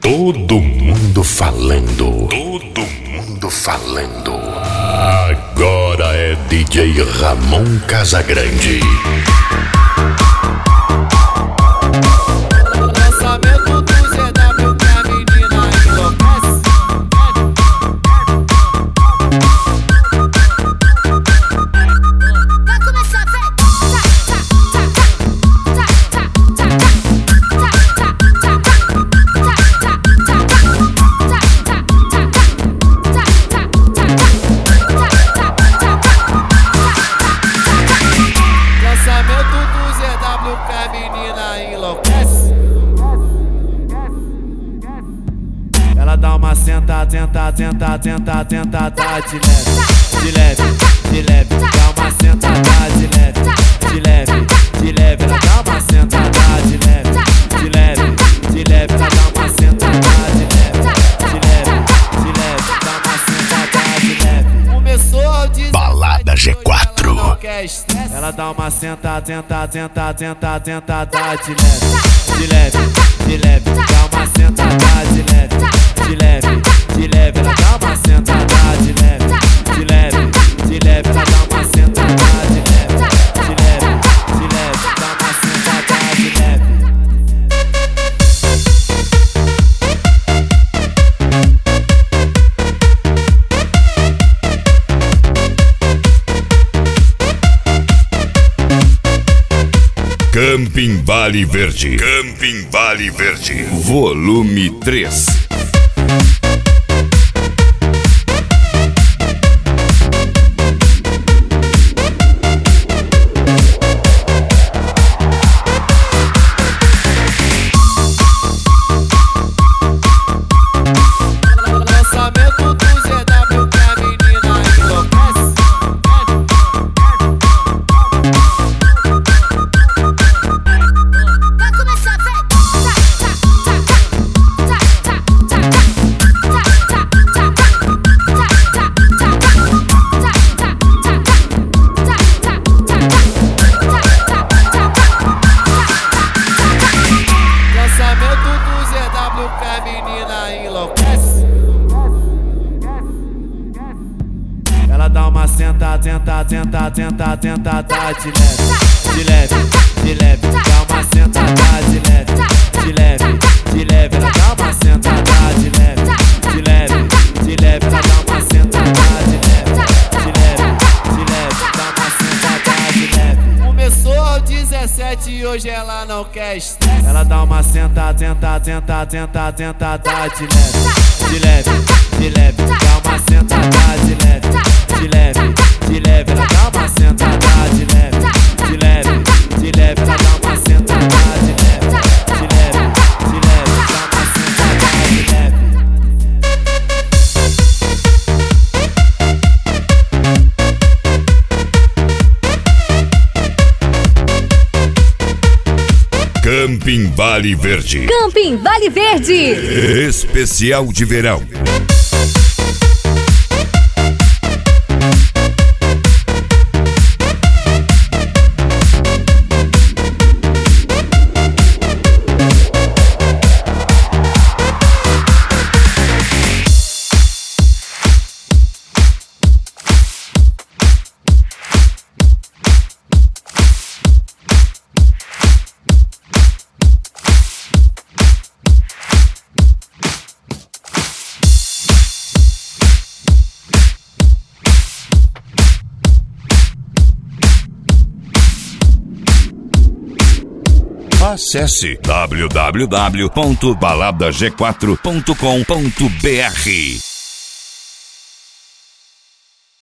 Todo mundo falando. Todo mundo falando. Agora é DJ Ramon Casagrande. Lançamento do ZW que a menina enlouquece. Vai começar, vem! Lançamento do ZW que a menina enlouquece. Ela dá uma senta, tenta, de leve, de leve, dá uma sentada de leve, ela dá uma sentada de leve, ela dá uma sentada de leve, dá uma sentada de leve. Começou ao dizer Balada G4. ela não quer estresse. Ela dá uma sentada de leve, dá uma sentada de leve, ela dá uma sentada de leve, ela dá uma sentada de leve, dá uma sentada de leve. Camping Vale Verde. Camping Vale Verde. Volume 3. Lançamento do ZW que a menina enlouquece. Vai começar, vem! Lançamento do ZW que a menina enlouquece. Ela dá uma sentada de leve, dá uma sentada de leve, ela dá uma sentada de leve, ela dá uma sentada de leve, dá uma sentada de leve. Começou ao 17 e hoje ela não quer estresse. Ela dá uma sentada de leve, dá uma sentada de leve, ela dá uma sentada de leve, ela dá uma sentada de leve, dá uma sentada de leve. Camping Vale Verde. Camping Vale Verde. Especial de verão. Acesse www.baladag4.com.br.